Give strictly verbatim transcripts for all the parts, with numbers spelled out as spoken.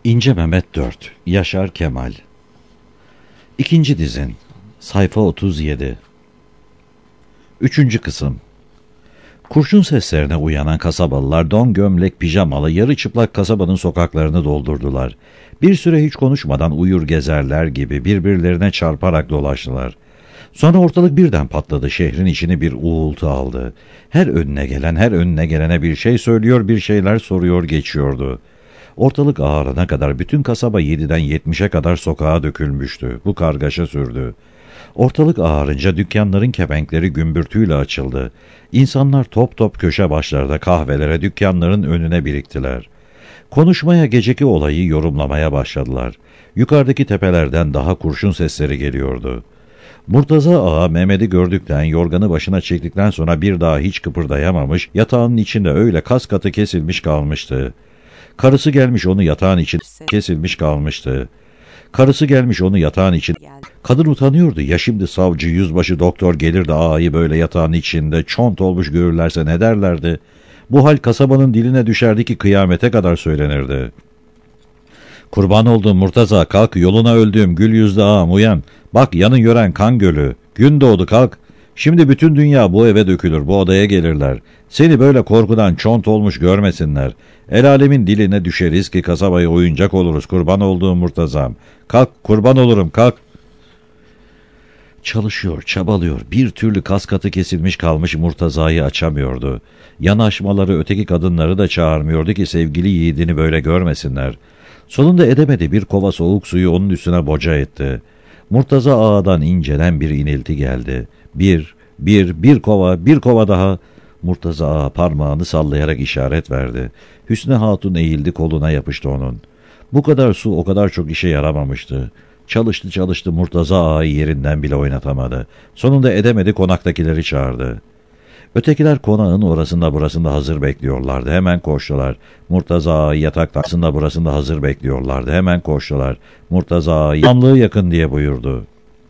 İnce Mehmet dört Yaşar Kemal İkinci dizin Sayfa otuz yedi Üçüncü kısım. Kurşun seslerine uyanan kasabalılar don gömlek pijamalı yarı çıplak kasabanın sokaklarını doldurdular. Bir süre hiç konuşmadan uyur gezerler gibi birbirlerine çarparak dolaştılar. Sonra ortalık birden patladı, şehrin içini bir uğultu aldı. Her önüne gelen her önüne gelene bir şey söylüyor, bir şeyler soruyor geçiyordu. Ortalık ağarana kadar bütün kasaba yediden yetmişe kadar sokağa dökülmüştü. Bu kargaşa sürdü. Ortalık ağarınca dükkanların kepenkleri gümbürtüyle açıldı. İnsanlar top top köşe başlarda kahvelere, dükkanların önüne biriktiler. Konuşmaya, geceki olayı yorumlamaya başladılar. Yukarıdaki tepelerden daha kurşun sesleri geliyordu. Murtaza Ağa Mehmet'i gördükten, yorganı başına çektikten sonra bir daha hiç kıpırdayamamış, yatağının içinde öyle kas katı kesilmiş kalmıştı. Karısı gelmiş onu yatağın içinde kesilmiş kalmıştı. Karısı gelmiş onu yatağın için. Kadın utanıyordu. Ya şimdi savcı, yüzbaşı, doktor gelir de ağayı böyle yatağın içinde çont olmuş görürlerse ne derlerdi? Bu hal kasabanın diline düşerdi ki kıyamete kadar söylenirdi. Kurban olduğum Murtaza, kalk, yoluna öldüğüm gül yüzlü ağam uyan. Bak, yanın yören kan gölü. Gün doğdu, kalk. Şimdi bütün dünya bu eve dökülür, bu odaya gelirler. Seni böyle korkudan çont olmuş görmesinler. El alemin diline düşeriz ki kasabaya oyuncak oluruz, kurban olduğum Murtaza'm. Kalk, kurban olurum, kalk. Çalışıyor, çabalıyor. Bir türlü kas katı kesilmiş kalmış Murtaza'yı açamıyordu. Yanaşmaları öteki kadınları da çağırmıyordu ki sevgili yiğidini böyle görmesinler. Sonunda edemedi, bir kova soğuk suyu onun üstüne boca etti. Murtaza Ağa'dan incelen bir inilti geldi. Bir, bir, bir kova, bir kova daha. Murtaza Ağa parmağını sallayarak işaret verdi. Hüsnü Hatun eğildi, koluna yapıştı onun. Bu kadar su o kadar çok işe yaramamıştı. Çalıştı çalıştı, Murtaza Ağa'yı yerinden bile oynatamadı. Sonunda edemedi, konaktakileri çağırdı. Ötekiler konağın orasında burasında hazır bekliyorlardı. Hemen koştular. Murtaza Ağa'yı yataktasında burasında hazır bekliyorlardı. Hemen koştular. Murtaza Ağa'yı amlığı yakın diye buyurdu.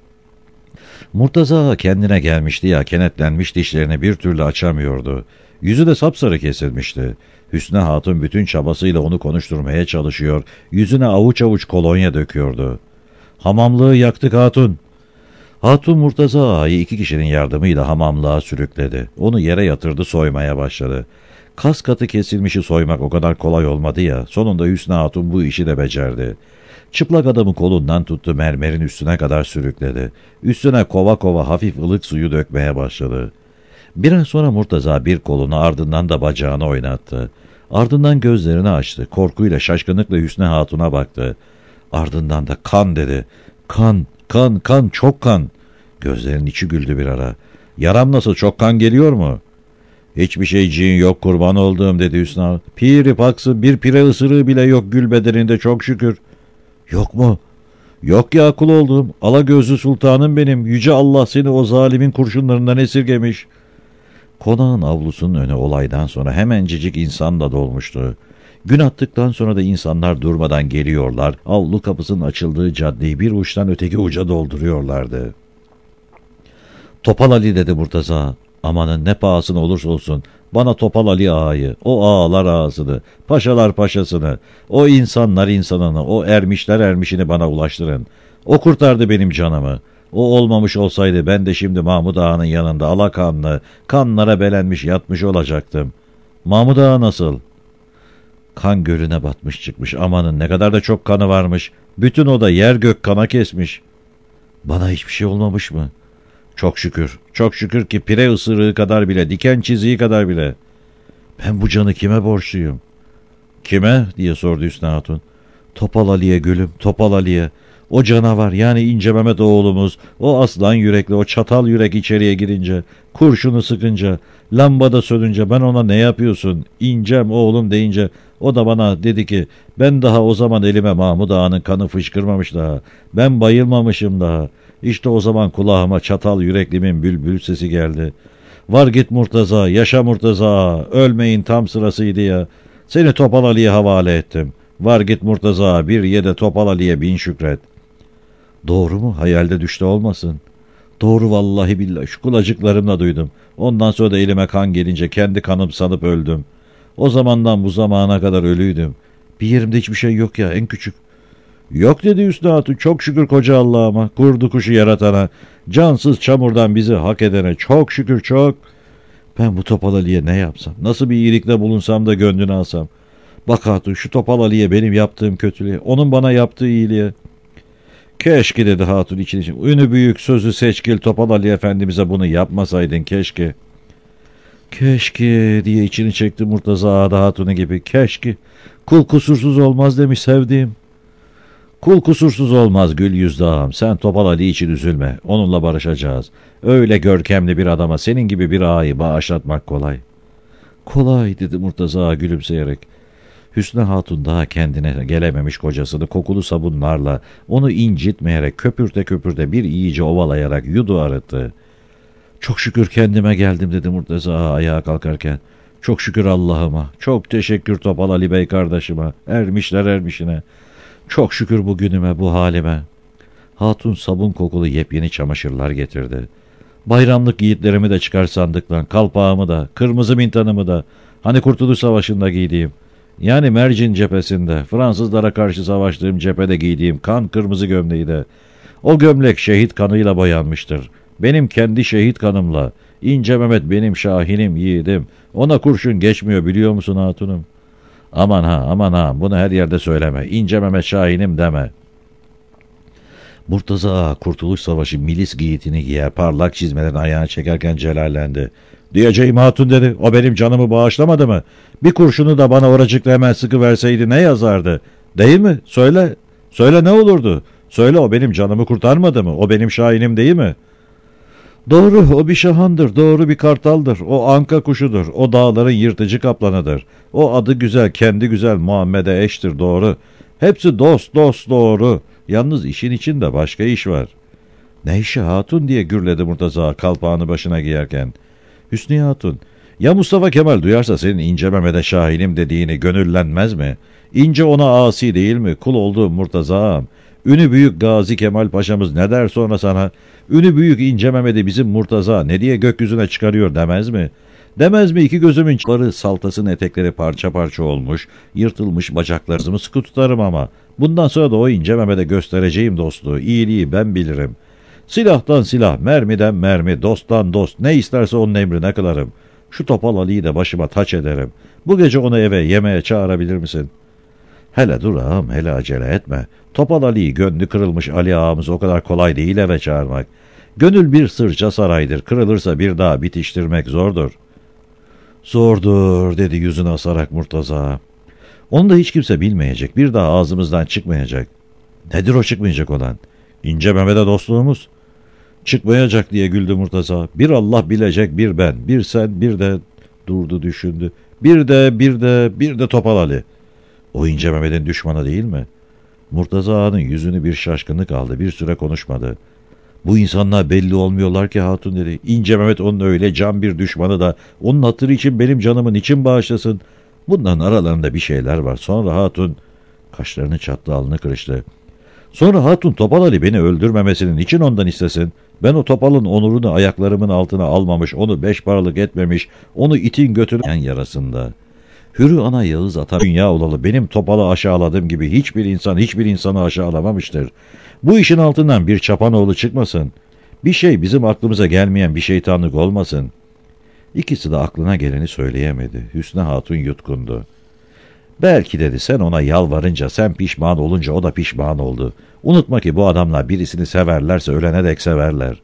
Murtaza Ağa kendine gelmişti ya, kenetlenmiş, dişlerini bir türlü açamıyordu. Yüzü de sapsarı kesilmişti. Hüsnü Hatun bütün çabasıyla onu konuşturmaya çalışıyor, yüzüne avuç avuç kolonya döküyordu. Hamamlığı yaktık Hatun. Hatun Murtaza Ağa'yı iki kişinin yardımıyla hamamlığa sürükledi. Onu yere yatırdı, soymaya başladı. Kas katı kesilmişi soymak o kadar kolay olmadı ya, sonunda Hüsnü Hatun bu işi de becerdi. Çıplak adamı kolundan tuttu, mermerin üstüne kadar sürükledi. Üstüne kova kova hafif ılık suyu dökmeye başladı. Biraz sonra Murtaza bir kolunu, ardından da bacağını oynattı. Ardından gözlerini açtı. Korkuyla, şaşkınlıkla Hüsnü Hatun'a baktı. Ardından da kan dedi. Kan, kan, kan, çok kan. Gözlerinin içi güldü bir ara. Yaram nasıl, çok kan geliyor mu? Hiçbir şeyciğin yok kurban olduğum dedi Hüsnü Hatun. Piri paksı bir pire ısırığı bile yok gül bedeninde, çok şükür. Yok mu? Yok ya kul olduğum, ala gözlü sultanım benim, yüce Allah seni o zalimin kurşunlarından esirgemiş. Konağın avlusunun önü olaydan sonra hemencecik insanla dolmuştu. Gün attıktan sonra da insanlar durmadan geliyorlar, avlu kapısının açıldığı caddeyi bir uçtan öteki uca dolduruyorlardı. Topal Ali dedi Murtaza, amanın ne pahasına olursa olsun, bana Topal Ali Ağa'yı, o ağalar ağasını, paşalar paşasını, o insanlar insanını, o ermişler ermişini bana ulaştırın. O kurtardı benim canımı. O olmamış olsaydı ben de şimdi Mahmud Ağa'nın yanında alakanlı, kanlara belenmiş yatmış olacaktım. Mahmud Ağa nasıl? Kan gölüne batmış çıkmış, amanın ne kadar da çok kanı varmış. Bütün oda yer gök kana kesmiş. Bana hiçbir şey olmamış mı? Çok şükür, çok şükür ki pire ısırığı kadar bile, diken çiziği kadar bile. Ben bu canı kime borçluyum? Kime diye sordu Hüsnü Hatun. Topal Ali'ye gülüm, Topal Ali'ye. O canavar, yani İnce Mehmet oğlumuz, o aslan yürekli, o çatal yürek içeriye girince, kurşunu sıkınca, lambada sönünce ben ona ne yapıyorsun, İncem oğlum deyince, o da bana dedi ki, ben daha o zaman elime Mahmud Ağa'nın kanı fışkırmamış daha, ben bayılmamışım daha. İşte o zaman kulağıma çatal yüreklimin bülbül sesi geldi. Var git Murtaza, yaşa Murtaza, ölmeyin tam sırasıydı ya. Seni Topal Ali'ye havale ettim. Var git Murtaza, bir ye de Topal Ali'ye bin şükret. Doğru mu? Hayalde düştü olmasın. Doğru vallahi billahi, şu kulacıklarımla duydum. Ondan sonra da elime kan gelince kendi kanım sanıp öldüm. O zamandan bu zamana kadar ölüydüm. Bir yerimde hiçbir şey yok ya, en küçük. Yok dedi Hüsnü Hatun, çok şükür koca Allah'ıma, kurdu kuşu yaratana, cansız çamurdan bizi hak edene çok şükür çok. Ben bu Topal Ali'ye ne yapsam, nasıl bir iyilikle bulunsam da gönlünü alsam. Bak Hatun, şu Topal Ali'ye benim yaptığım kötülüğe, onun bana yaptığı iyiliğe. Keşke dedi Hatun için için. Ünü büyük, sözü seçkil Topal Ali Efendimiz'e bunu yapmasaydın keşke. Keşke diye içini çekti Murtaza Ağa Hatun'u gibi. Keşke. Kul kusursuz olmaz demiş sevdiğim. Kul kusursuz olmaz gül yüzlü ağam. Sen Topal Ali için üzülme. Onunla barışacağız. Öyle görkemli bir adama senin gibi bir ağayı bağışlatmak kolay. Kolay dedi Murtaza Ağa gülümseyerek. Hüsnü Hatun daha kendine gelememiş kocasını kokulu sabunlarla, onu incitmeyerek, köpürte köpürte bir iyice ovalayarak yudu arıttı. Çok şükür kendime geldim dedi Murtaza Ağa ayağa kalkarken. Çok şükür Allah'ıma, çok teşekkür Topal Ali Bey kardeşime, ermişler ermişine. Çok şükür bugünüme, bu halime. Hatun sabun kokulu yepyeni çamaşırlar getirdi. Bayramlık yiğitlerimi de çıkar sandıktan, kalpağımı da, kırmızı mintanımı da, hani Kurtuluş Savaşı'nda giydiğim, yani Mercin cephesinde, Fransızlara karşı savaştığım cephede giydiğim kan kırmızı gömleği de. O gömlek şehit kanıyla boyanmıştır. Benim kendi şehit kanımla. İnce Mehmet benim şahinim, yiğidim. Ona kurşun geçmiyor biliyor musun hatunum? Aman ha, aman ha, bunu her yerde söyleme. İnce Mehmet şahinim deme. Murtaza Ağa Kurtuluş Savaşı milis giyitini giyer, parlak çizmelerini ayağına çekerken celallendi. Diyeceğim hatun dedi, o benim canımı bağışlamadı mı? Bir kurşunu da bana oracıkla hemen sıkı verseydi ne yazardı? Değil mi? Söyle, söyle ne olurdu? Söyle, o benim canımı kurtarmadı mı? O benim şahinim değil mi? Doğru, o bir şahandır, doğru bir kartaldır, o anka kuşudur, o dağların yırtıcı kaplanıdır. O adı güzel, kendi güzel Muhammed'e eştir, doğru. Hepsi dost dost doğru. Yalnız işin içinde başka iş var. Ne işi hatun diye gürledi Murtaza kalpağını başına giyerken. Hüsnü Hatun, ya Mustafa Kemal duyarsa senin İnce Mehmet'e şahinim dediğini gönüllenmez mi? İnce ona asi değil mi? Kul olduğum Murtaza Ağam. Ünü büyük Gazi Kemal Paşa'mız ne der sonra sana? Ünü büyük İnce Mehmet'i bizim Murtaza ne diye gökyüzüne çıkarıyor demez mi? Demez mi iki gözümün çıkları saltasın etekleri parça parça olmuş, yırtılmış bacaklarımı sıkı tutarım ama. Bundan sonra da o İnce Mehmet'e göstereceğim dostluğu, iyiliği ben bilirim. Silahtan silah, mermiden mermi, dosttan dost, ne isterse onun emrine kılarım. Şu Topal Ali'yi de başıma taç ederim. Bu gece onu eve yemeğe çağırabilir misin? Hele dur ağam, hele acele etme. Topal Ali'yi gönlü kırılmış Ali ağamız o kadar kolay değil eve çağırmak. Gönül bir sırça saraydır, kırılırsa bir daha bitiştirmek zordur. Zordur dedi yüzünü asarak Murtaza. Onu da hiç kimse bilmeyecek, bir daha ağzımızdan çıkmayacak. Nedir o çıkmayacak olan? İnce Mehmet'e dostluğumuz. Çıkmayacak diye güldü Murtaza. Bir Allah bilecek, bir ben, bir sen, bir de... Durdu düşündü. Bir de, bir de, bir de Topal Ali. O İnce Mehmet'in düşmanı değil mi? Murtaza Ağa'nın yüzünü bir şaşkınlık aldı, bir süre konuşmadı. Bu insanlar belli olmuyorlar ki hatun dedi. İnce Mehmet onun öyle can bir düşmanı da onun hatırı için benim canımı niçin bağışlasın? Bunların aralarında bir şeyler var. Sonra hatun kaşlarını çattı, alnını kırıştı. Sonra hatun Topal Ali beni öldürmemesinin için ondan istesin. Ben o Topal'ın onurunu ayaklarımın altına almamış, onu beş paralık etmemiş, onu itin götüren yarasında. Hürü ana Yağız ata dünya olalı benim Topal'ı aşağıladığım gibi hiçbir insan hiçbir insanı aşağılamamıştır. Bu işin altından bir çapanoğlu çıkmasın. Bir şey bizim aklımıza gelmeyen bir şeytanlık olmasın. İkisi de aklına geleni söyleyemedi. Hüsnü Hatun yutkundu. Belki dedi sen ona yalvarınca, sen pişman olunca o da pişman oldu. Unutma ki bu adamlar birisini severlerse ölene dek severler.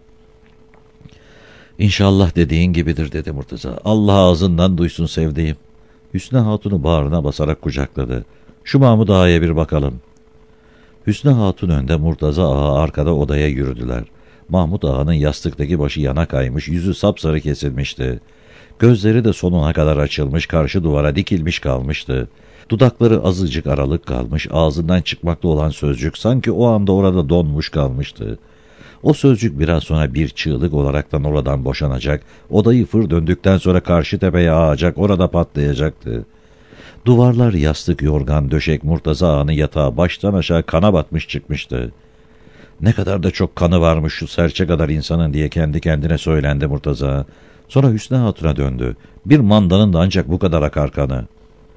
İnşallah dediğin gibidir dedi Murtaza. Allah ağzından duysun sevdiğim. Hüsnü Hatun'u bağrına basarak kucakladı. Şu Mahmud Ağa'ya bir bakalım. Hüsnü Hatun önde, Murtaza Ağa arkada odaya yürüdüler. Mahmud Ağa'nın yastıktaki başı yana kaymış, yüzü sapsarı kesilmişti. Gözleri de sonuna kadar açılmış, karşı duvara dikilmiş kalmıştı. Dudakları azıcık aralık kalmış, ağzından çıkmakta olan sözcük sanki o anda orada donmuş kalmıştı. O sözcük biraz sonra bir çığlık olaraktan oradan boşanacak, odayı fır döndükten sonra karşı tepeye ağacak, orada patlayacaktı. Duvarlar, yastık, yorgan, döşek, Murtaza Ağa'nın yatağı baştan aşağı kana batmış çıkmıştı. Ne kadar da çok kanı varmış şu serçe kadar insanın diye kendi kendine söylendi Murtaza. Sonra Hüsnü Hatun'a döndü. Bir mandanın da ancak bu kadar akar kanı.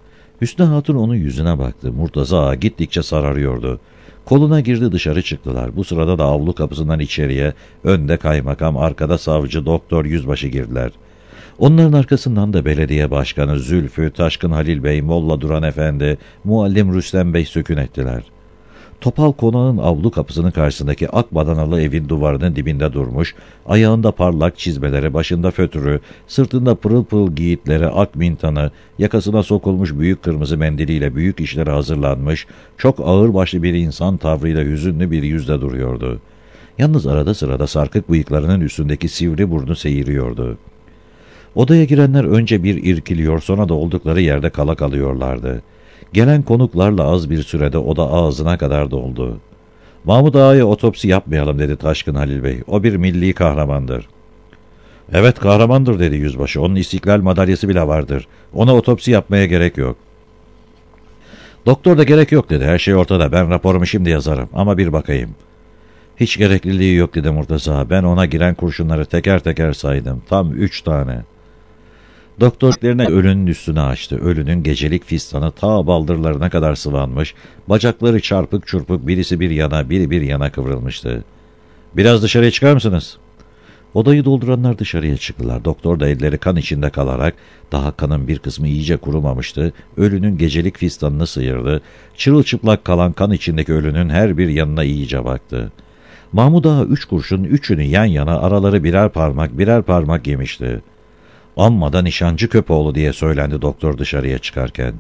Hüsnü Hatun onun yüzüne baktı. Murtaza Ağa gittikçe sararıyordu. Koluna girdi, dışarı çıktılar. Bu sırada da avlu kapısından içeriye önde kaymakam, arkada savcı, doktor, yüzbaşı girdiler. Onların arkasından da belediye başkanı Zülfü, Taşkın Halil Bey, Molla Duran Efendi, Muallim Rüstem Bey sökün ettiler. Topal konağın avlu kapısının karşısındaki ak badanalı evin duvarının dibinde durmuş, ayağında parlak çizmeleri, başında fötürü, sırtında pırıl pırıl giyitleri, ak mintanı, yakasına sokulmuş büyük kırmızı mendiliyle büyük işlere hazırlanmış, çok ağırbaşlı bir insan tavrıyla hüzünlü bir yüzle duruyordu. Yalnız arada sırada sarkık bıyıklarının üstündeki sivri burnu seyiriyordu. Odaya girenler önce bir irkiliyor, sonra da oldukları yerde kala kalıyorlardı. Gelen konuklarla az bir sürede oda ağzına kadar doldu. "Mahmud Ağa'ya otopsi yapmayalım," dedi Taşkın Halil Bey. "O bir milli kahramandır." "Evet, kahramandır," dedi yüzbaşı. "Onun İstiklal madalyası bile vardır. Ona otopsi yapmaya gerek yok." "Doktor da gerek yok," dedi. "Her şey ortada. Ben raporumu şimdi yazarım. Ama bir bakayım." "Hiç gerekliliği yok," dedi Murtaza. "Ben ona giren kurşunları teker teker saydım. Tam üç tane." Doktorlarına ölünün üstüne açtı. Ölünün gecelik fistanı ta baldırlarına kadar sıvanmış, bacakları çarpık çurpuk, birisi bir yana, biri bir yana kıvrılmıştı. "Biraz dışarıya çıkar mısınız?" Odayı dolduranlar dışarıya çıktılar. Doktor da elleri kan içinde kalarak, daha kanın bir kısmı iyice kurumamıştı, ölünün gecelik fistanını sıyırdı. Çırılçıplak kalan kan içindeki ölünün her bir yanına iyice baktı. Mahmud Ağa üç kurşun, üçünü yan yana, araları birer parmak birer parmak yemişti. "Amma da nişancı köpoğlu," diye söylendi doktor dışarıya çıkarken.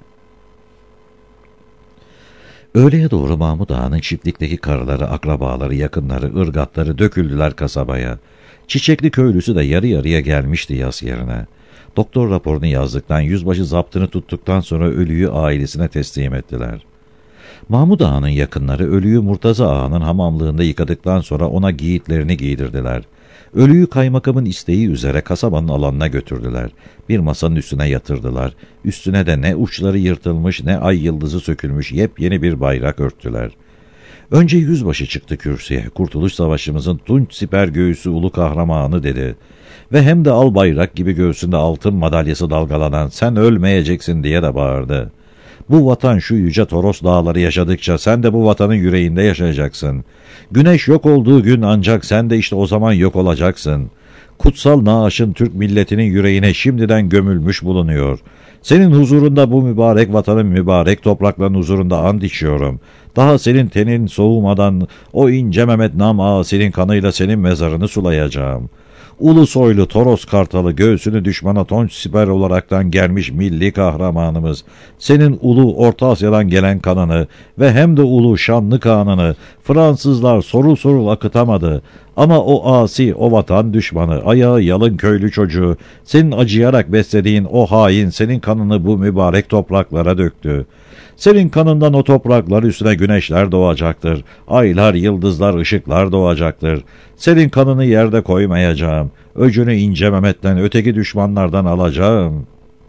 Öğleye doğru Mahmud Ağa'nın çiftlikteki karıları, akrabaları, yakınları, ırgatları döküldüler kasabaya. Çiçekli köylüsü de yarı yarıya gelmişti yas yerine. Doktor raporunu yazdıktan, yüzbaşı zaptını tuttuktan sonra ölüyü ailesine teslim ettiler. Mahmud Ağa'nın yakınları ölüyü Murtaza Ağa'nın hamamlığında yıkadıktan sonra ona giyitlerini giydirdiler. Ölüyü kaymakamın isteği üzere kasabanın alanına götürdüler. Bir masanın üstüne yatırdılar. Üstüne de ne uçları yırtılmış ne ay yıldızı sökülmüş yepyeni bir bayrak örttüler. Önce yüzbaşı çıktı kürsüye. "Kurtuluş Savaşımızın tunç siper göğüsü ulu kahramanı," dedi. Ve hem de al bayrak gibi göğsünde altın madalyası dalgalanan "Sen ölmeyeceksin," diye de bağırdı. "Bu vatan şu yüce Toros dağları yaşadıkça sen de bu vatanın yüreğinde yaşayacaksın. Güneş yok olduğu gün ancak sen de işte o zaman yok olacaksın. Kutsal naaşın Türk milletinin yüreğine şimdiden gömülmüş bulunuyor. Senin huzurunda bu mübarek vatanın mübarek toprakların huzurunda and içiyorum. Daha senin tenin soğumadan o ince Mehmet Nam Ağa senin kanıyla senin mezarını sulayacağım. Ulu soylu Toros Kartalı, göğsünü düşmana tonç siper olaraktan gelmiş milli kahramanımız, senin ulu Orta Asya'dan gelen kanını ve hem de ulu şanlı kanını Fransızlar sorul sorul akıtamadı. Ama o asi, o vatan düşmanı, ayağı yalın köylü çocuğu, senin acıyarak beslediğin o hain senin kanını bu mübarek topraklara döktü. Senin kanından o topraklar üstüne güneşler doğacaktır. Aylar, yıldızlar, ışıklar doğacaktır. Senin kanını yerde koymayacağım. Öcünü ince Mehmet'ten, öteki düşmanlardan alacağım."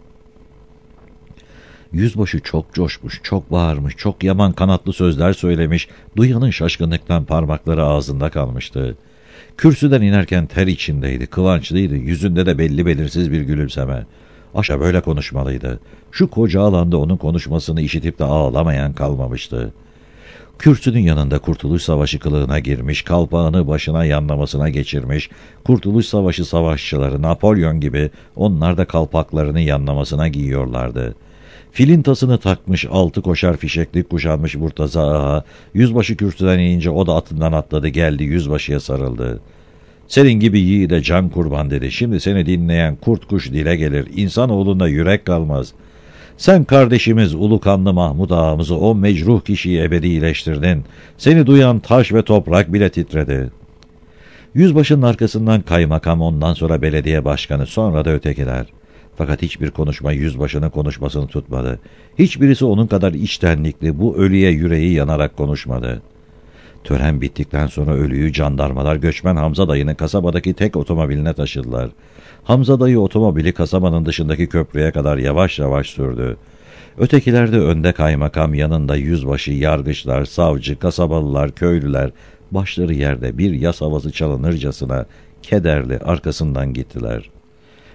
Yüzbaşı çok coşmuş, çok bağırmış, çok yaman kanatlı sözler söylemiş, duyanın şaşkınlıktan parmakları ağzında kalmıştı. Kürsüden inerken ter içindeydi, kıvançlıydı, yüzünde de belli belirsiz bir gülümseme. Aşağı böyle konuşmalıydı. Şu koca alanda onun konuşmasını işitip de ağlamayan kalmamıştı. Kürsünün yanında Kurtuluş Savaşı kılığına girmiş, kalpağını başına yanlamasına geçirmiş, Kurtuluş Savaşı savaşçıları Napolyon gibi onlar da kalpaklarını yanlamasına giyiyorlardı. Filintasını takmış, altı koşar fişeklik kuşanmış Murtaza Ağa, yüzbaşı kürsüden inince o da atından atladı, geldi yüzbaşıya sarıldı. "Senin gibi yiğide can kurban," dedi. "Şimdi seni dinleyen kurt kuş dile gelir, insanoğlunda yürek kalmaz. Sen kardeşimiz ulu kanlı Mahmud Ağamızı, o mecruh kişiyi ebedileştirdin. Seni duyan taş ve toprak bile titredi." Yüzbaşının arkasından kaymakam, ondan sonra belediye başkanı, sonra da ötekiler. Fakat hiçbir konuşma yüzbaşının konuşmasını tutmadı. Hiçbirisi onun kadar içtenlikli, bu ölüye yüreği yanarak konuşmadı. Tören bittikten sonra ölüyü jandarmalar Göçmen Hamza dayının kasabadaki tek otomobiline taşıdılar. Hamza dayı otomobili kasabanın dışındaki köprüye kadar yavaş yavaş sürdü. Ötekiler de önde kaymakam, yanında yüzbaşı, yargıçlar, savcı, kasabalılar, köylüler, başları yerde bir yas havası çalınırcasına kederli arkasından gittiler.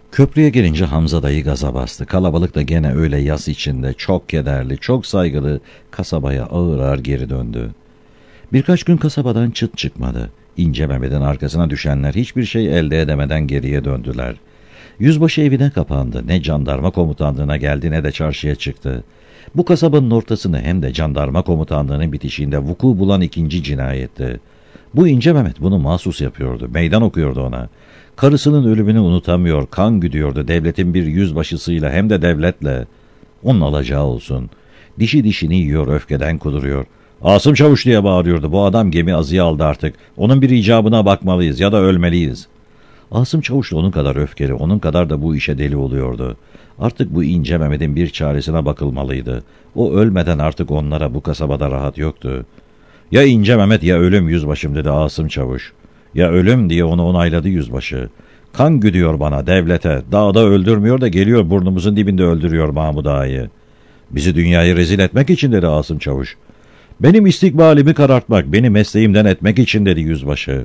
Köprüye gelince Hamza dayı gaza bastı. Kalabalık da gene öyle yas içinde, çok kederli, çok saygılı kasabaya ağır ağır geri döndü. Birkaç gün kasabadan çıt çıkmadı. İnce Mehmet'in arkasına düşenler hiçbir şey elde edemeden geriye döndüler. Yüzbaşı evine kapandı. Ne jandarma komutanlığına geldi ne de çarşıya çıktı. Bu kasabanın ortasını hem de jandarma komutanlığının bitişiğinde vuku bulan ikinci cinayetti. Bu İnce Mehmet bunu mahsus yapıyordu. Meydan okuyordu ona. Karısının ölümünü unutamıyor, kan güdüyordu devletin bir yüzbaşısıyla hem de devletle. Onun alacağı olsun. Dişi dişini yiyor, öfkeden kuduruyor. Asım Çavuş diye bağırıyordu. Bu adam gemi azıya aldı artık. Onun bir icabına bakmalıyız ya da ölmeliyiz. Asım Çavuş da onun kadar öfkeli, onun kadar da bu işe deli oluyordu. Artık bu İnce Mehmet'in bir çaresine bakılmalıydı. O ölmeden artık onlara bu kasabada rahat yoktu. Ya İnce Mehmet ya ölüm yüzbaşım dedi Asım Çavuş. Ya ölüm diye onu onayladı yüzbaşı. Kan güdüyor bana, devlete. Dağda öldürmüyor da geliyor burnumuzun dibinde öldürüyor Mahmud Ağa'yı. Bizi dünyayı rezil etmek için dedi Asım Çavuş. Benim istikbalimi karartmak, beni mesleğimden etmek için dedi yüzbaşı.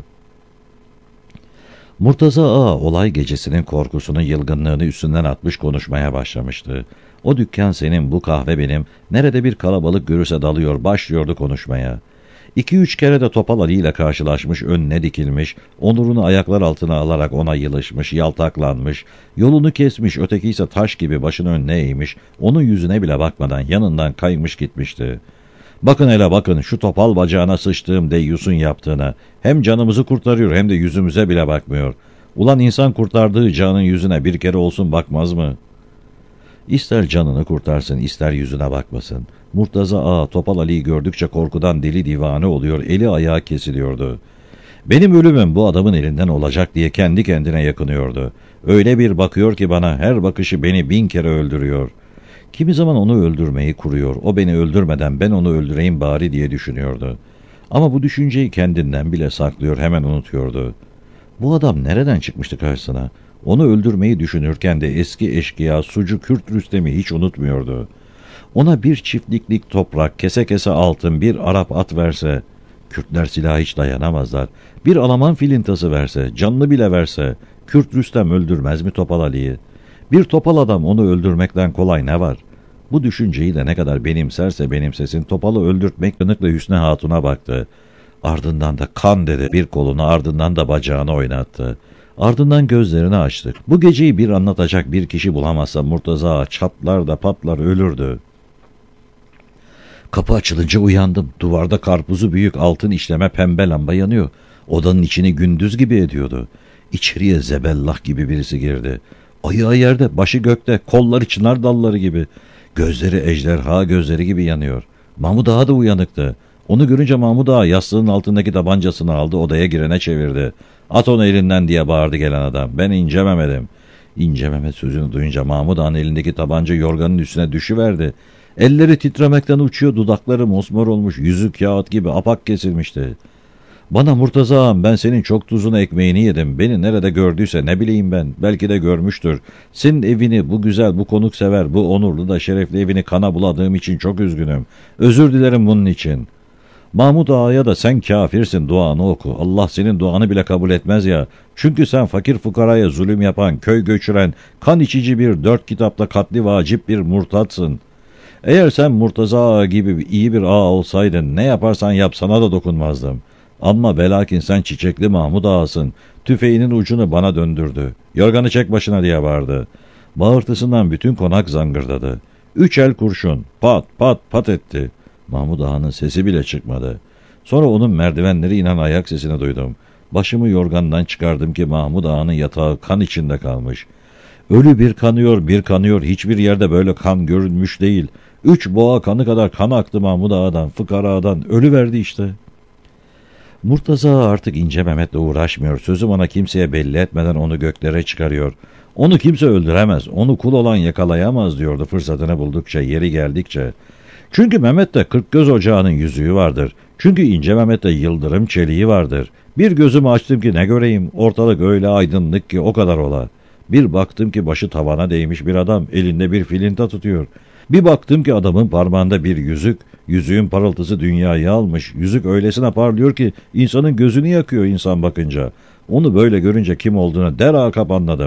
Murtaza Ağa olay gecesinin korkusunu, yılgınlığını üstünden atmış konuşmaya başlamıştı. O dükkan senin, bu kahve benim, nerede bir kalabalık görürse dalıyor, başlıyordu konuşmaya. İki üç kere de Topal Ali ile karşılaşmış, önüne dikilmiş, onurunu ayaklar altına alarak ona yılışmış, yaltaklanmış, yolunu kesmiş, öteki ise taş gibi başını önüne eğmiş, onun yüzüne bile bakmadan yanından kaymış gitmişti. Bakın hele bakın şu topal bacağına sıçtığım deyyusun yaptığına. Hem canımızı kurtarıyor hem de yüzümüze bile bakmıyor. Ulan insan kurtardığı canın yüzüne bir kere olsun bakmaz mı? İster canını kurtarsın, ister yüzüne bakmasın. Murtaza Ağa Topal Ali'yi gördükçe korkudan deli divane oluyor, eli ayağı kesiliyordu. Benim ölümüm bu adamın elinden olacak diye kendi kendine yakınıyordu. Öyle bir bakıyor ki bana, her bakışı beni bin kere öldürüyor. Kimi zaman onu öldürmeyi kuruyor, o beni öldürmeden ben onu öldüreyim bari diye düşünüyordu. Ama bu düşünceyi kendinden bile saklıyor, hemen unutuyordu. Bu adam nereden çıkmıştı karşısına? Onu öldürmeyi düşünürken de eski eşkıya Sucu Kürt Rüstem'i hiç unutmuyordu. Ona bir çiftliklik toprak, kese kese altın, bir Arap at verse, Kürtler silaha hiç dayanamazlar. Bir Alaman filintası verse, canını bile verse, Kürt Rüstem öldürmez mi Topal Ali'yi? Bir topal adam onu öldürmekten kolay ne var? Bu düşünceyi de ne kadar benimserse benimsesin Topal'ı öldürtmek yanıkla Hüsnü Hatun'a baktı. Ardından da kan dedi, bir kolunu ardından da bacağını oynattı. Ardından gözlerini açtı. Bu geceyi bir anlatacak bir kişi bulamazsa Murtaza Ağa çatlar da patlar ölürdü. Kapı açılınca uyandım. Duvarda karpuzu büyük altın işleme pembe lamba yanıyor. Odanın içini gündüz gibi ediyordu. İçeriye zebellah gibi birisi girdi. Ayağı yerde, başı gökte, kolları çınar dalları gibi. Gözleri ejderha gözleri gibi yanıyor. Mahmud Ağa da uyanıktı. Onu görünce Mahmud Ağa yastığının altındaki tabancasını aldı, odaya girene çevirdi. At onu elinden diye bağırdı gelen adam. Ben İnce Mehmet'im. İnce Mehmet sözünü duyunca Mahmud Ağa'nın elindeki tabanca yorganın üstüne düşüverdi. Elleri titremekten uçuyor, dudakları mosmor olmuş, yüzü kağıt gibi apak kesilmişti. Bana Murtaza Ağam, ben senin çok tuzunu ekmeğini yedim. Beni nerede gördüyse ne bileyim ben. Belki de görmüştür. Senin evini, bu güzel, bu konuksever, bu onurlu da şerefli evini kana buladığım için çok üzgünüm. Özür dilerim bunun için. Mahmud Ağa'ya da sen kafirsin, duanı oku. Allah senin duanı bile kabul etmez ya. Çünkü sen fakir fukaraya zulüm yapan, köy göçüren, kan içici bir dört kitapta katli vacip bir murtatsın. Eğer sen Murtaza Ağa gibi iyi bir ağa olsaydın, ne yaparsan yap sana da dokunmazdım. Ama velakin sen çiçekli Mahmud Ağasın. Tüfeğinin ucunu bana döndürdü. Yorganı çek başına diye bağırdı. Bağırtısından bütün konak zangırdadı. Üç el kurşun pat pat pat etti. Mahmud Ağa'nın sesi bile çıkmadı. Sonra onun merdivenleri inen ayak sesini duydum. Başımı yorgandan çıkardım ki Mahmud Ağa'nın yatağı kan içinde kalmış. Ölü bir kanıyor, bir kanıyor. Hiçbir yerde böyle kan görünmüş değil. Üç boğa kanı kadar kan aktı Mahmud Ağa'dan, fıkaradan. Ölü verdi işte. Murtaza Ağa artık İnce Mehmet'le uğraşmıyor. Sözüm ona kimseye belli etmeden onu göklere çıkarıyor. Onu kimse öldüremez, onu kul olan yakalayamaz diyordu fırsatını buldukça, yeri geldikçe. Çünkü Mehmet'te kırk göz ocağının yüzüğü vardır. Çünkü İnce Mehmet'te yıldırım çeliği vardır. Bir gözümü açtım ki ne göreyim, ortalık öyle aydınlık ki o kadar ola. Bir baktım ki başı tavana değmiş bir adam, elinde bir filinta tutuyor. Bir baktım ki adamın parmağında bir yüzük, yüzüğün parıltısı dünyayı almış. Yüzük öylesine parlıyor ki insanın gözünü yakıyor insan bakınca. Onu böyle görünce kim olduğunu derakap anladım.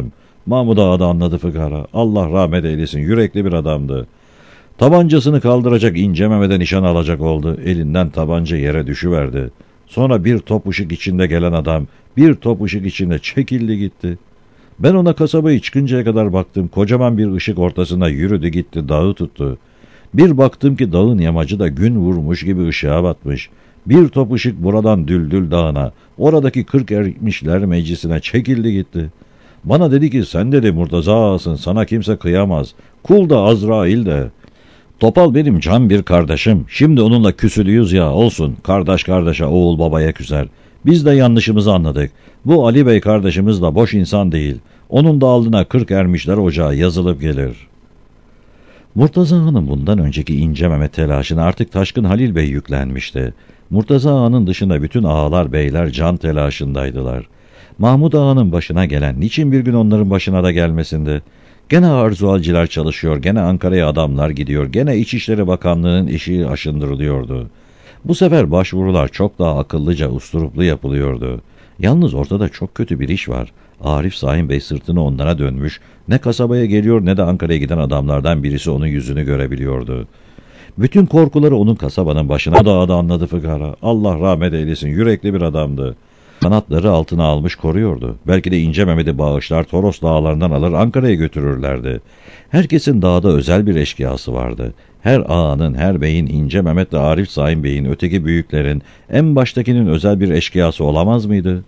Mahmud Ağa da anladı fıkara. Allah rahmet eylesin, yürekli bir adamdı. Tabancasını kaldıracak, İnce Mehmet'e nişan alacak oldu. Elinden tabanca yere düşüverdi. Sonra bir top ışık içinde gelen adam bir top ışık içinde çekildi gitti. Ben ona kasabayı çıkıncaya kadar baktım. Kocaman bir ışık ortasında yürüdü gitti, dağı tuttu. Bir baktım ki dağın yamacı da gün vurmuş gibi ışığa batmış. Bir top ışık buradan Düldül Dağı'na, oradaki kırk ermişler meclisine çekildi gitti. Bana dedi ki sen dedi Murtaza Ağasın, sana kimse kıyamaz. Kul da Azrail de. Topal benim can bir kardeşim. Şimdi onunla küsülüyüz ya, olsun. Kardeş kardeşe, oğul babaya küser. Biz de yanlışımızı anladık. Bu Ali Bey kardeşimiz de boş insan değil. Onun da aldına kırk ermişler ocağı yazılıp gelir. Murtaza Ağa'nın bundan önceki İnce Mehmet telaşına artık Taşkın Halil Bey yüklenmişti. Murtaza Ağa'nın dışında bütün ağalar beyler can telaşındaydılar. Mahmud Ağa'nın başına gelen niçin bir gün onların başına da gelmesindi? Gene arzualciler çalışıyor, gene Ankara'ya adamlar gidiyor, gene İçişleri Bakanlığı'nın işi aşındırılıyordu. Bu sefer başvurular çok daha akıllıca, usturuplu yapılıyordu. Yalnız ortada çok kötü bir iş var. Arif Sahin Bey sırtını onlara dönmüş, ne kasabaya geliyor ne de Ankara'ya giden adamlardan birisi onun yüzünü görebiliyordu. Bütün korkuları onun kasabanın başına da anladı fıkara. Allah rahmet eylesin, yürekli bir adamdı. Kanatları altına almış koruyordu. Belki de İnce Mehmet'i bağışlar, Toros dağlarından alır Ankara'ya götürürlerdi. Herkesin dağda özel bir eşkıyası vardı. Her ağanın, her beyin, İnce Mehmet de Arif Sahin Bey'in, öteki büyüklerin, en baştakinin özel bir eşkıyası olamaz mıydı?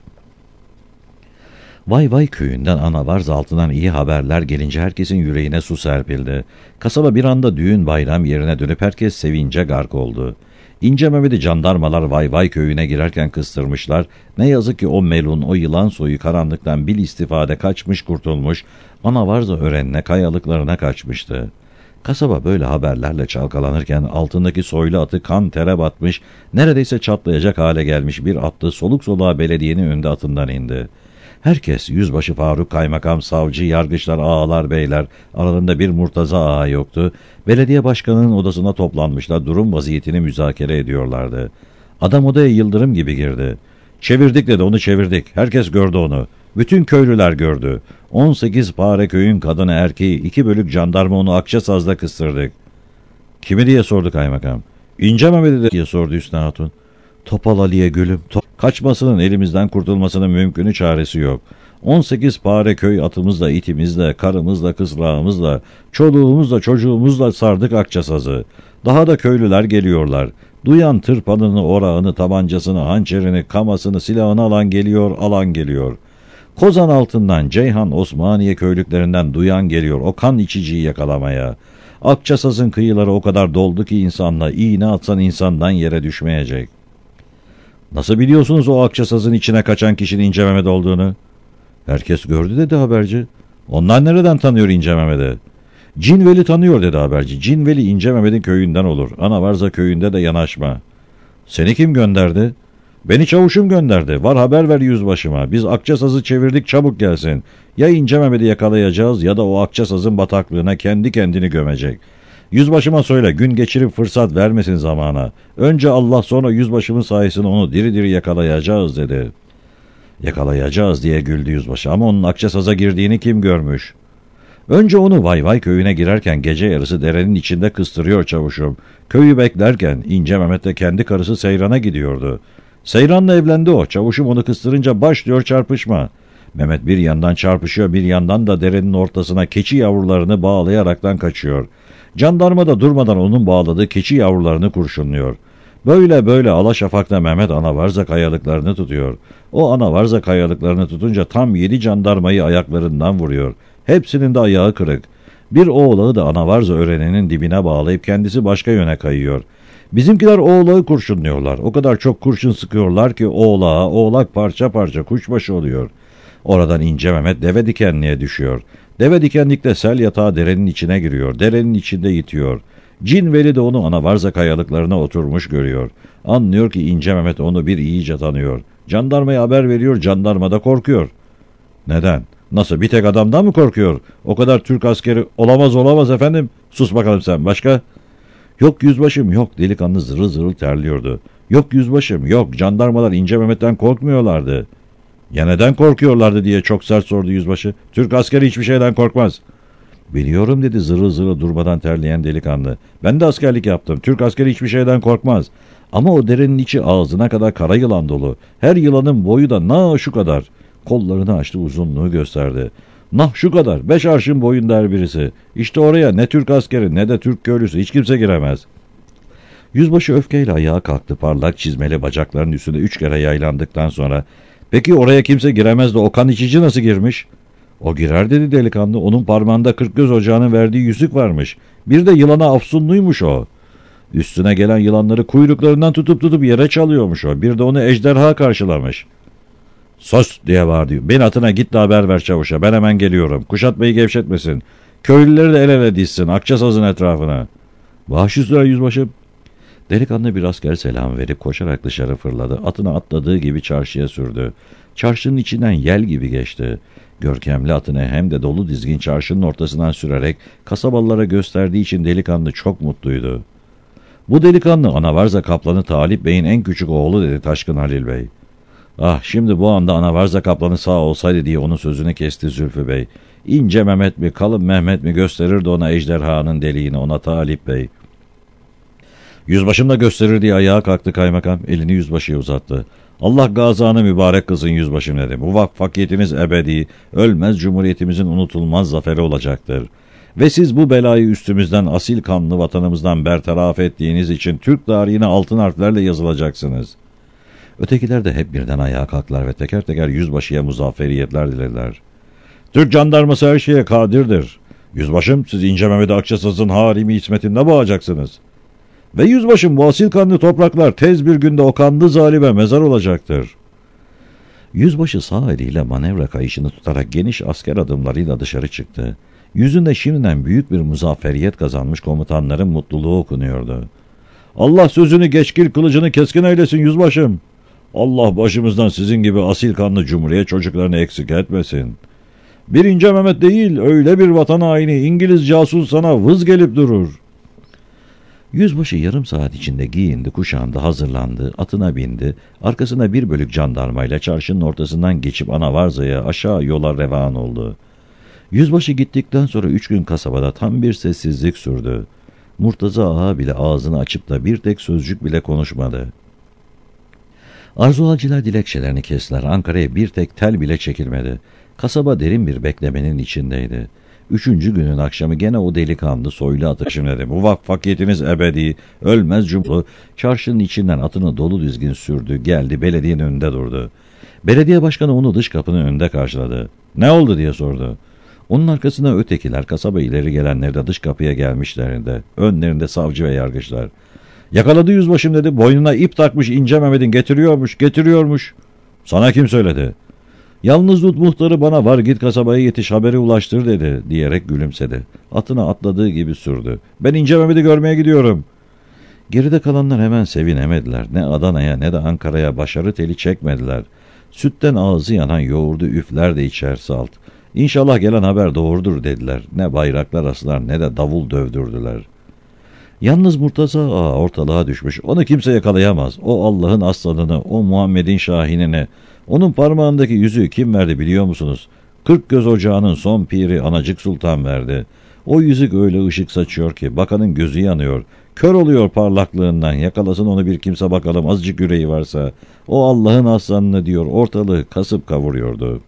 Vay Vay köyünden Anavarz altından iyi haberler gelince herkesin yüreğine su serpildi. Kasaba bir anda düğün bayram yerine dönüp herkes sevince gark oldu. İnce Mehmet'i jandarmalar Vay Vay köyüne girerken kıstırmışlar. Ne yazık ki o melun, o yılan soyu karanlıktan bil istifade kaçmış kurtulmuş, Anavarz öğrenine kayalıklarına kaçmıştı. Kasaba böyle haberlerle çalkalanırken altındaki soylu atı kan tere batmış, neredeyse çatlayacak hale gelmiş bir atlı soluk soluğa belediyenin önünde atından indi. Herkes, yüzbaşı Faruk, kaymakam, savcı, yargıçlar, ağalar, beyler, aralarında bir Murtaza ağa yoktu. Belediye başkanının odasına toplanmışlar, durum vaziyetini müzakere ediyorlardı. Adam odaya yıldırım gibi girdi. Çevirdik dedi, onu çevirdik. Herkes gördü onu. Bütün köylüler gördü. on sekiz pare köyün kadını erkeği, iki bölük jandarma onu Akçasaz'da kıstırdık. Kimi diye sordu kaymakam. İnce Mehmet'i diye sordu Hüsnü Hatun. Topal Ali'ye gülüm. Top kaçmasının, elimizden kurtulmasının mümkünü çaresi yok. on sekiz pare köy atımızla, itimizle, karımızla, kızlağımızla, çoluğumuzla, çocuğumuzla sardık Akçasaz'ı. Daha da köylüler geliyorlar. Duyan tırpanını, orağını, tabancasını, hançerini, kamasını, silahını alan geliyor, alan geliyor. Kozan altından, Ceyhan, Osmaniye köylüklerinden duyan geliyor o kan içiciyi yakalamaya. Akçasaz'ın kıyıları o kadar doldu ki insanla, iğne atsan insandan yere düşmeyecek. Nasıl biliyorsunuz o Akçasaz'ın içine kaçan kişinin İnce Mehmet olduğunu? Herkes gördü dedi haberci. Onlar nereden tanıyor İnce Mehmet'i? Cinveli tanıyor dedi haberci. Cinveli İnce Mehmet'in köyünden olur. Anavarza köyünde de yanaşma. Seni kim gönderdi? Beni çavuşum gönderdi. Var haber ver yüzbaşıma. Biz Akçasaz'ı çevirdik, çabuk gelsin. Ya İnce Mehmet'i yakalayacağız ya da o Akçasaz'ın bataklığına kendi kendini gömecek. Yüzbaşıma söyle, gün geçirip fırsat vermesin zamana. Önce Allah, sonra yüzbaşımın sayesinde onu diri diri yakalayacağız dedi. Yakalayacağız diye güldü yüzbaşı ama onun Akçasaz'a girdiğini kim görmüş? Önce onu Vay Vay köyüne girerken gece yarısı derenin içinde kıstırıyor çavuşum. Köyü beklerken İnce Mehmet de kendi karısı Seyran'a gidiyordu. Seyran'la evlendi o. Çavuşum onu kıstırınca başlıyor çarpışma. Mehmet bir yandan çarpışıyor, bir yandan da derenin ortasına keçi yavrularını bağlayaraktan kaçıyor. Jandarma da durmadan onun bağladığı keçi yavrularını kurşunluyor. Böyle böyle Alaşafak'ta Mehmet Anavarza kayalıklarını tutuyor. O Anavarza kayalıklarını tutunca tam yedi jandarmayı ayaklarından vuruyor. Hepsinin de ayağı kırık. Bir oğlağı da Anavarza öğrenenin dibine bağlayıp kendisi başka yöne kayıyor. Bizimkiler oğlağı kurşunluyorlar. O kadar çok kurşun sıkıyorlar ki oğlağa, oğlak parça parça kuşbaşı oluyor. Oradan İnce Mehmet deve dikenliğe düşüyor. Deve dikenlikte sel yatağı derenin içine giriyor. Derenin içinde yitiyor. Cinveli de onu Anavarza kayalıklarına oturmuş görüyor. Anlıyor ki İnce Mehmet onu bir iyice tanıyor. Jandarmaya haber veriyor, jandarma da korkuyor. Neden? Nasıl, bir tek adamdan mı korkuyor? O kadar Türk askeri olamaz olamaz efendim. Sus bakalım sen, başka? Yok yüzbaşım yok, delikanlı zırıl zırıl terliyordu. Yok yüzbaşım yok, jandarmalar İnce Mehmet'ten korkmuyorlardı. Ya neden korkuyorlardı diye çok sert sordu yüzbaşı. Türk askeri hiçbir şeyden korkmaz. Biliyorum dedi zırıl zırıl durmadan terleyen delikanlı. Ben de askerlik yaptım. Türk askeri hiçbir şeyden korkmaz. Ama o derenin içi ağzına kadar kara yılan dolu. Her yılanın boyu da na şu kadar. Kollarını açtı, uzunluğu gösterdi. Nah şu kadar. Beş arşın boyunda her birisi. İşte oraya ne Türk askeri ne de Türk köylüsü hiç kimse giremez. Yüzbaşı öfkeyle ayağa kalktı. Parlak çizmeli bacaklarının üstünde üç kere yaylandıktan sonra peki oraya kimse giremez de o kan içici nasıl girmiş? O girer dedi delikanlı. Onun parmağında Kırkgöz Ocağı'nın verdiği yüzük varmış. Bir de yılana afsunluymuş o. Üstüne gelen yılanları kuyruklarından tutup tutup yere çalıyormuş o. Bir de onu ejderha karşılamış. Sus diye bağırdı. Ben atına git de haber ver çavuşa. Ben hemen geliyorum. Kuşatmayı gevşetmesin. Köylüleri de el ele dizsin. Akçasaz'ın etrafına. Baş üstüne yüzbaşım. Delikanlı bir asker selam verip koşarak dışarı fırladı. Atına atladığı gibi çarşıya sürdü. Çarşının içinden yel gibi geçti. Görkemli atını hem de dolu dizgin çarşının ortasından sürerek kasabalılara gösterdiği için delikanlı çok mutluydu. Bu delikanlı Anavarza Kaplanı Talip Bey'in en küçük oğlu dedi Taşkın Halil Bey. Ah şimdi bu anda Anavarza Kaplanı sağ olsaydı diye onun sözünü kesti Zülfü Bey. İnce Mehmet mi kalın Mehmet mi gösterirdi ona ejderhanın deliğini ona Talip Bey. Yüzbaşım da gösterir diye ayağa kalktı kaymakam. Elini yüzbaşıya uzattı. Allah gazanı mübarek kızın yüzbaşım dedi. Muvaffakiyetiniz ebedi, ölmez cumhuriyetimizin unutulmaz zaferi olacaktır. Ve siz bu belayı üstümüzden asil kanlı vatanımızdan bertaraf ettiğiniz için Türk tarihine altın harflerle yazılacaksınız. Ötekiler de hep birden ayağa kalktılar ve teker teker yüzbaşıya muzafferiyetler dilediler. Türk jandarması her şeye kadirdir. Yüzbaşım siz İnce Mehmet Akçasaz'ın harimi hizmetinde boğacaksınız. Ve yüzbaşım bu asil kanlı topraklar tez bir günde o kanlı zalime mezar olacaktır. Yüzbaşı sağ eliyle manevra kayışını tutarak geniş asker adımlarıyla dışarı çıktı. Yüzünde şimdiden büyük bir muzafferiyet kazanmış komutanların mutluluğu okunuyordu. Allah sözünü geçkil kılıcını keskin eylesin yüzbaşım. Allah başımızdan sizin gibi asil kanlı cumhuriyet çocuklarını eksik etmesin. Bir İnce Mehmet değil öyle bir vatan haini İngiliz casus sana vız gelip durur. Yüzbaşı yarım saat içinde giyindi, kuşandı, hazırlandı, atına bindi, arkasına bir bölük jandarmayla çarşının ortasından geçip Anavarza'ya aşağı yola revan oldu. Yüzbaşı gittikten sonra üç gün kasabada tam bir sessizlik sürdü. Murtaza Ağa bile ağzını açıp da bir tek sözcük bile konuşmadı. Arzualcılar dilekçelerini kestiler, Ankara'ya bir tek tel bile çekilmedi. Kasaba derin bir beklemenin içindeydi. Üçüncü günün akşamı gene o delikanlı soylu atı şimdi muvaffakiyetiniz ebedi, ölmez cumhur. Çarşının içinden atını dolu dizgin sürdü, geldi belediyenin önünde durdu. Belediye başkanı onu dış kapının önünde karşıladı. Ne oldu diye sordu. Onun arkasına ötekiler, kasaba ileri gelenleri de dış kapıya gelmişlerinde. Önlerinde savcı ve yargıçlar. Yakaladı yüzbaşım dedi, boynuna ip takmış İnce Mehmet'in getiriyormuş, getiriyormuş. Sana kim söyledi? Yalnız Dut muhtarı bana var git kasabaya yetiş haberi ulaştır dedi diyerek gülümsedi. Atına atladığı gibi sürdü. Ben İnce Mehmet'i görmeye gidiyorum. Geride kalanlar hemen sevinemediler. Ne Adana'ya ne de Ankara'ya başarı teli çekmediler. Sütten ağzı yanan yoğurdu üfler de içer salt. İnşallah gelen haber doğrudur dediler. Ne bayraklar aslar ne de davul dövdürdüler. Yalnız Murtaza Ağa ortalığa düşmüş. Onu kimse yakalayamaz. O Allah'ın aslanını, o Muhammed'in şahinini. Onun parmağındaki yüzüğü kim verdi biliyor musunuz? Kırkgöz Ocağı'nın son piri Anacık Sultan verdi. O yüzük öyle ışık saçıyor ki bakanın gözü yanıyor. Kör oluyor parlaklığından. Yakalasın onu bir kimse bakalım azıcık yüreği varsa. O Allah'ın aslanını diyor ortalığı kasıp kavuruyordu.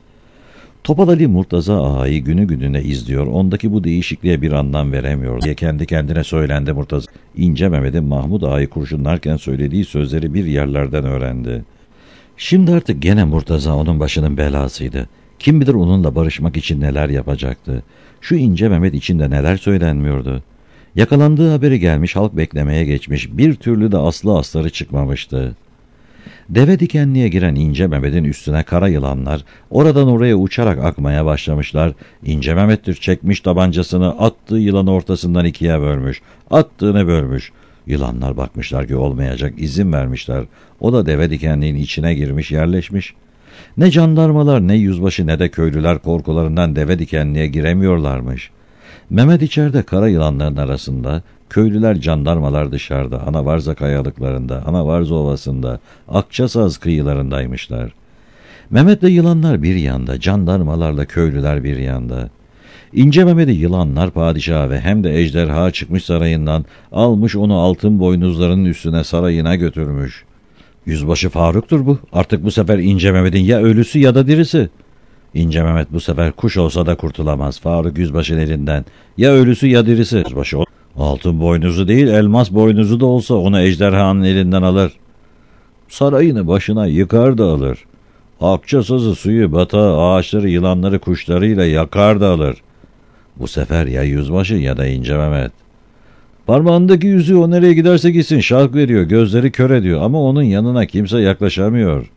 Topal Ali Murtaza Ağa'yı günü gününe izliyor. Ondaki bu değişikliğe bir anlam veremiyor diye kendi kendine söylendi Murtaza. İnce Mehmet'in Mahmud Ağa'yı kurşunlarken söylediği sözleri bir yerlerden öğrendi. Şimdi artık gene Murtaza onun başının belasıydı. Kim bilir onunla barışmak için neler yapacaktı. Şu İnce Mehmet içinde neler söylenmiyordu. Yakalandığı haberi gelmiş, halk beklemeye geçmiş. Bir türlü de aslı astarı çıkmamıştı. Deve dikenliğe giren İnce Mehmet'in üstüne kara yılanlar oradan oraya uçarak akmaya başlamışlar. İnce Mehmet'tir çekmiş tabancasını, attığı yılanı ortasından ikiye bölmüş. Attığını bölmüş. Yılanlar bakmışlar ki olmayacak, izin vermişler. O da deve dikenliğin içine girmiş, yerleşmiş. Ne jandarmalar, ne yüzbaşı, ne de köylüler korkularından deve dikenliğe giremiyorlarmış. Mehmet içeride kara yılanların arasında, köylüler jandarmalar dışarıda, Anavarza kayalıklarında, Anavarza ovasında, Akçasaz kıyılarındaymışlar. Mehmet'le yılanlar bir yanda, jandarmalarla köylüler bir yanda. İnce Mehmet'i yılanlar padişahı ve hem de ejderha çıkmış sarayından almış onu altın boynuzlarının üstüne sarayına götürmüş. Yüzbaşı Faruk'tur bu. Artık bu sefer İnce Mehmet'in ya ölüsü ya da dirisi. İnce Mehmet bu sefer kuş olsa da kurtulamaz Faruk Yüzbaşı'nın elinden. Ya ölüsü ya dirisi. Yüzbaşı altın boynuzu değil elmas boynuzu da olsa onu ejderhanın elinden alır. Sarayını başına yıkar da alır. Akçasazı suyu batağı ağaçları yılanları kuşlarıyla yakar da alır. Bu sefer ya yüzbaşı ya da İnce Mehmet. Parmağındaki yüzüğü o nereye giderse gitsin şark veriyor, gözleri kör ediyor ama onun yanına kimse yaklaşamıyor.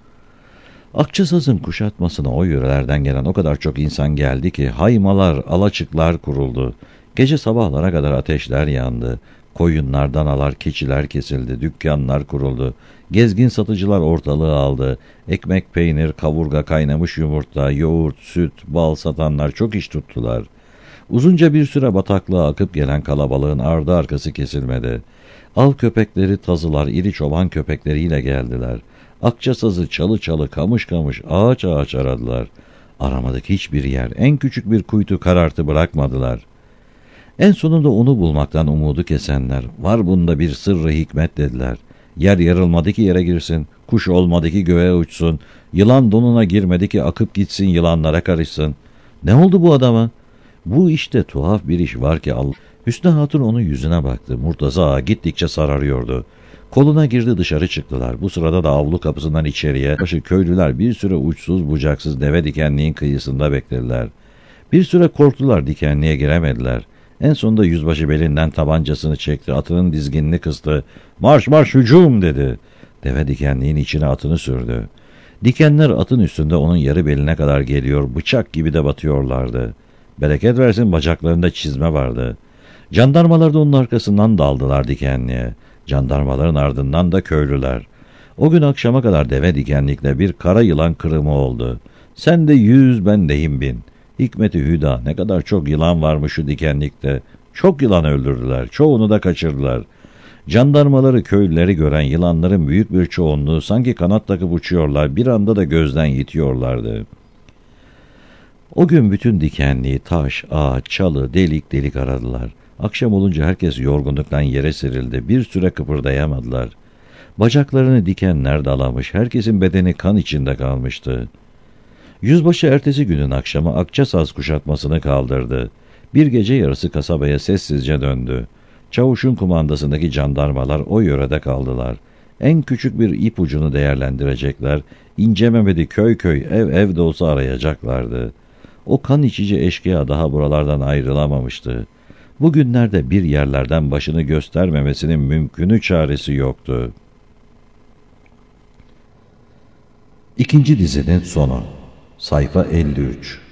Akçasaz'ın kuşatmasına o yörelerden gelen o kadar çok insan geldi ki haymalar, alaçıklar kuruldu. Gece sabahlara kadar ateşler yandı. Koyunlar, danalar, keçiler kesildi, dükkanlar kuruldu. Gezgin satıcılar ortalığı aldı. Ekmek, peynir, kavurga, kaynamış yumurta, yoğurt, süt, bal satanlar çok iş tuttular. Uzunca bir süre bataklığa akıp gelen kalabalığın ardı arkası kesilmedi. Av köpekleri, tazılar, iri çoban köpekleriyle geldiler. Akçasaz'ı çalı çalı, kamış kamış, ağaç ağaç aradılar. Aramadık hiçbir yer, en küçük bir kuytu karartı bırakmadılar. En sonunda onu bulmaktan umudu kesenler, var bunda bir sırrı hikmet dediler. Yer yarılmadı ki yere girsin, kuş olmadı ki göğe uçsun, yılan donuna girmedi ki akıp gitsin yılanlara karışsın. Ne oldu bu adama? Bu işte tuhaf bir iş var ki Allah. Hüsnü Hatun onun yüzüne baktı. Murtaza Ağa gittikçe sararıyordu. Koluna girdi dışarı çıktılar. Bu sırada da avlu kapısından içeriye başı köylüler bir süre uçsuz bucaksız deve dikenliğin kıyısında beklediler. Bir süre korktular dikenliğe giremediler. En sonunda yüzbaşı belinden tabancasını çekti. Atının dizginini kıstı. Marş marş hücum dedi. Deve dikenliğin içine atını sürdü. Dikenler atın üstünde onun yarı beline kadar geliyor. Bıçak gibi de batıyorlardı. Bereket versin bacaklarında çizme vardı. Jandarmalar da onun arkasından daldılar dikenliğe. Jandarmaların ardından da köylüler. O gün akşama kadar deve dikenlikle bir kara yılan kırımı oldu. Sen de yüz ben deyim bin. Hikmeti Hüda ne kadar çok yılan varmış şu dikenlikte. Çok yılan öldürdüler. Çoğunu da kaçırdılar. Jandarmaları köylüleri gören yılanların büyük bir çoğunluğu sanki kanat takıp uçuyorlar. Bir anda da gözden yitiyorlardı. O gün bütün dikenliği taş, ağaç, çalı, delik delik aradılar. Akşam olunca herkes yorgunluktan yere serildi. Bir süre kıpırdayamadılar. Bacaklarını dikenler dalamış, herkesin bedeni kan içinde kalmıştı. Yüzbaşı ertesi günün akşamı Akçasaz kuşatmasını kaldırdı. Bir gece yarısı kasabaya sessizce döndü. Çavuşun kumandasındaki jandarmalar o yörede kaldılar. En küçük bir ipucunu değerlendirecekler, İnce Mehmet'i köy köy, ev ev de olsa arayacaklardı. O kan içici eşkıya daha buralardan ayrılamamıştı. Bugünlerde bir yerlerden başını göstermemesinin mümkünü çaresi yoktu. İkinci dizinin sonu. Sayfa elli üç.